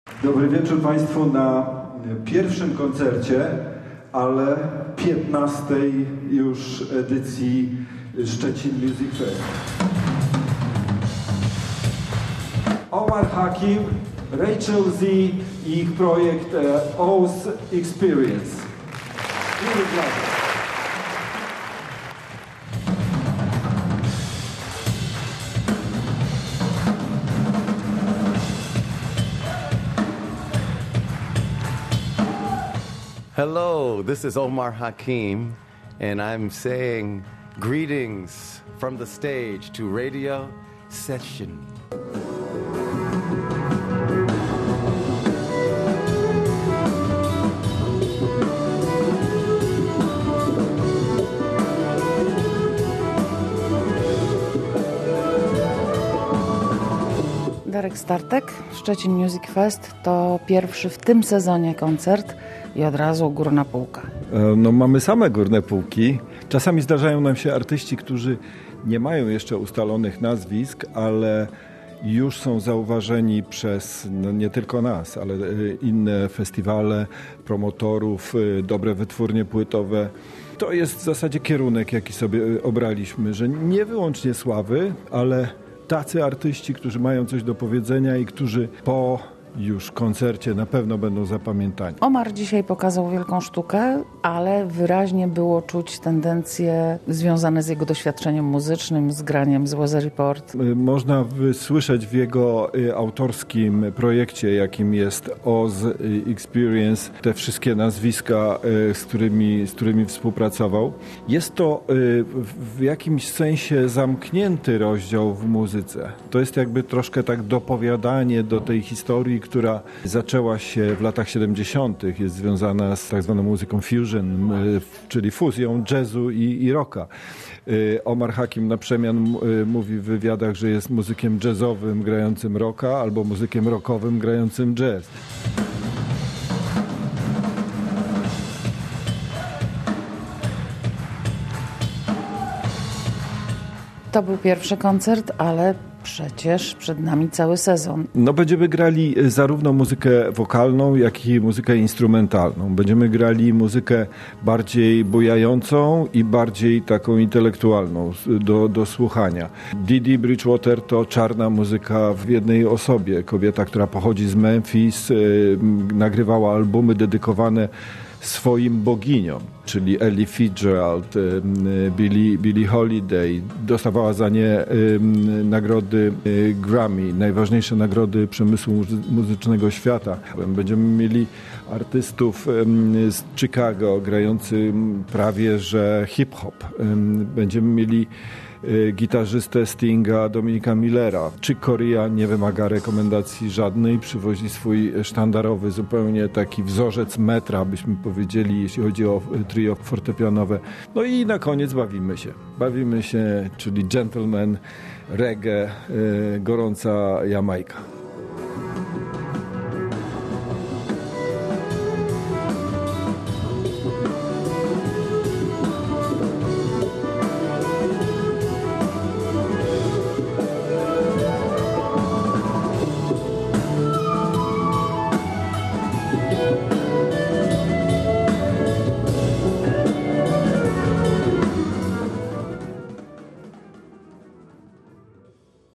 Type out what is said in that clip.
Dobry wieczór Państwu na pierwszym koncercie, ale 15. już edycji Szczecin Music Fest. Omar Hakim, Rachel Z i ich projekt O's Experience. Hello, this is Omar Hakim, and I'm saying greetings from the stage to Radio Session. Darek Startek, Szczecin Music Fest to pierwszy w tym sezonie koncert i od razu górna półka. No mamy same górne półki. Czasami zdarzają nam się artyści, którzy nie mają jeszcze ustalonych nazwisk, ale już są zauważeni przez nie tylko nas, ale inne festiwale, promotorów, dobre wytwórnie płytowe. To jest w zasadzie kierunek, jaki sobie obraliśmy, że nie wyłącznie sławy, ale tacy artyści, którzy mają coś do powiedzenia i którzy po już koncercie na pewno będą zapamiętani. Omar dzisiaj pokazał wielką sztukę, ale wyraźnie było czuć tendencje związane z jego doświadczeniem muzycznym, z graniem z Weather Report. Można słyszeć w jego autorskim projekcie, jakim jest O's Experience, te wszystkie nazwiska, z którymi współpracował. Jest to w jakimś sensie zamknięty rozdział w muzyce. To jest jakby troszkę tak dopowiadanie do tej historii, która zaczęła się w latach 70. Jest związana z tak zwaną muzyką fusion, czyli fuzją jazzu i rocka. Omar Hakim na przemian mówi w wywiadach, że jest muzykiem jazzowym grającym rocka albo muzykiem rockowym grającym jazz. To był pierwszy koncert, ale przecież przed nami cały sezon. No będziemy grali zarówno muzykę wokalną, jak i muzykę instrumentalną. Będziemy grali muzykę bardziej bujającą i bardziej taką intelektualną do słuchania. Didi Bridgewater to czarna muzyka w jednej osobie. Kobieta, która pochodzi z Memphis, nagrywała albumy dedykowane swoim boginiom, czyli Ella Fitzgerald, Billie Holiday. Dostawała za nie nagrody Grammy, najważniejsze nagrody przemysłu muzycznego świata. Będziemy mieli artystów z Chicago grający prawie że hip-hop. Będziemy mieli gitarzystę Stinga, Dominika Millera. Chick Corea nie wymaga rekomendacji żadnej, przywozi swój sztandarowy, zupełnie taki wzorzec metra, byśmy powiedzieli, jeśli chodzi o trio fortepianowe. No i na koniec bawimy się, czyli gentleman, reggae, gorąca Jamajka.